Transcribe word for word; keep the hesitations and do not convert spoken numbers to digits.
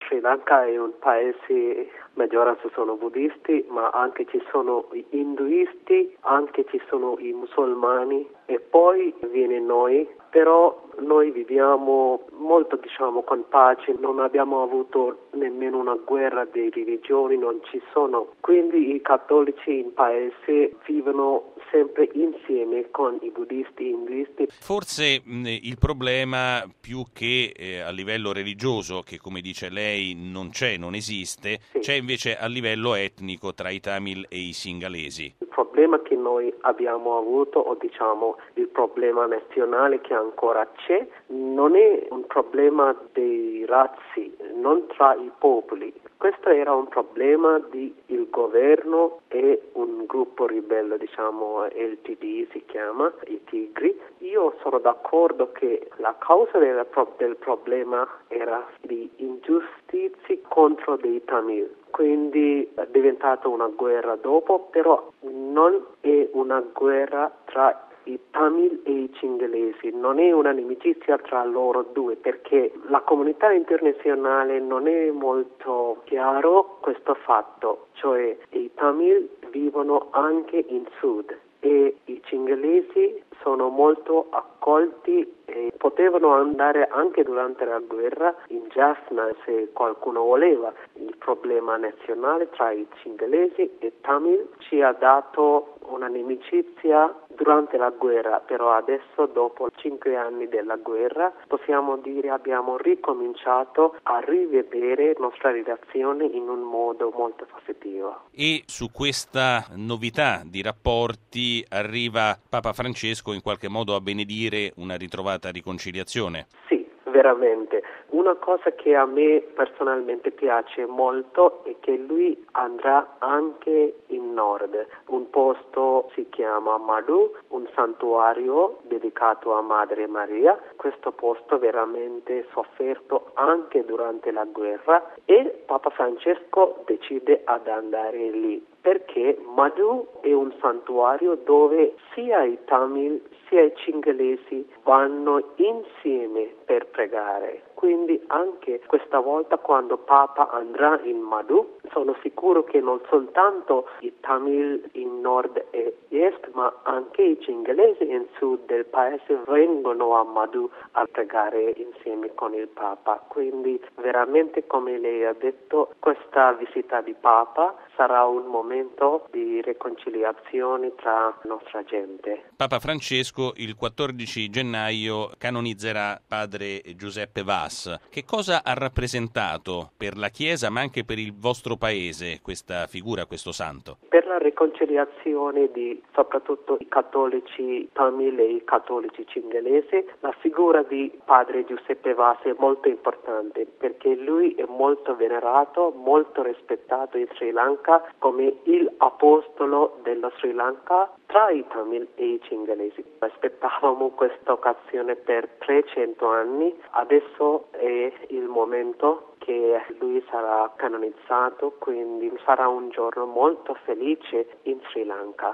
Sri Lanka è un paese, maggioranza sono buddisti, ma anche ci sono gli induisti, anche ci sono i musulmani e poi viene noi, però noi viviamo molto diciamo con pace, non abbiamo avuto nemmeno una guerra di religioni, non ci sono, quindi i cattolici in paese vivono sempre insieme con i buddisti e induisti. Forse mh, il problema più che eh, a livello religioso, che come dice lei non c'è, non esiste, Sì. c'è invece a livello etnico tra i Tamil e i Singalesi. Il problema che noi abbiamo avuto, o diciamo il problema nazionale che ancora c'è, non è un problema dei razzi, non tra i popoli. Questo era un problema di il governo e un gruppo ribelle, diciamo L T D si chiama, i Tigri. Io sono d'accordo che la causa del, del problema era di ingiustizie contro dei Tamil. Quindi è diventata una guerra dopo, però non è una guerra tra i Tamil e i Cingalesi, non è una inimicizia tra loro due, perché la comunità internazionale non è molto chiaro questo fatto, cioè i Tamil vivono anche in sud e i Cingalesi sono molto accolti e potevano andare anche durante la guerra in Jaffna se qualcuno voleva. Il problema nazionale tra i Cingalesi e Tamil ci ha dato un'inimicizia durante la guerra, però adesso dopo cinque anni della guerra possiamo dire abbiamo ricominciato a rivedere la nostra relazione in un modo molto positivo. E su questa novità di rapporti arriva Papa Francesco in qualche modo a benedire una ritrovata riconciliazione? Sì, veramente. Una cosa che a me personalmente piace molto è che lui andrà anche in nord. Un posto si chiama Madhu, un santuario dedicato a Madre Maria. Questo posto veramente sofferto anche durante la guerra e Papa Francesco decide ad andare lì perché Madhu è un santuario dove sia i Tamil sia i Cingalesi vanno insieme per pregare. Quindi anche questa volta quando Papa andrà in Madhu, sono sicuro che non soltanto i Tamil in nord e est, ma anche i Cingalesi in sud del paese vengono a Madhu a pregare insieme con il Papa. Quindi veramente, come lei ha detto, questa visita di Papa sarà un momento di riconciliazione tra la nostra gente. Papa Francesco il quattordici gennaio canonizzerà padre Giuseppe Vas. Che cosa ha rappresentato per la Chiesa ma anche per il vostro paese questa figura, questo santo? Per la riconciliazione di soprattutto i cattolici tamil e i cattolici cingalesi, la figura di padre Giuseppe Vas è molto importante perché lui è molto venerato, molto rispettato in Sri Lanka come il apostolo dello Sri Lanka tra i Tamil e i Cingalesi. Aspettavamo questa occasione per trecento anni, adesso è il momento che lui sarà canonizzato, quindi sarà un giorno molto felice in Sri Lanka.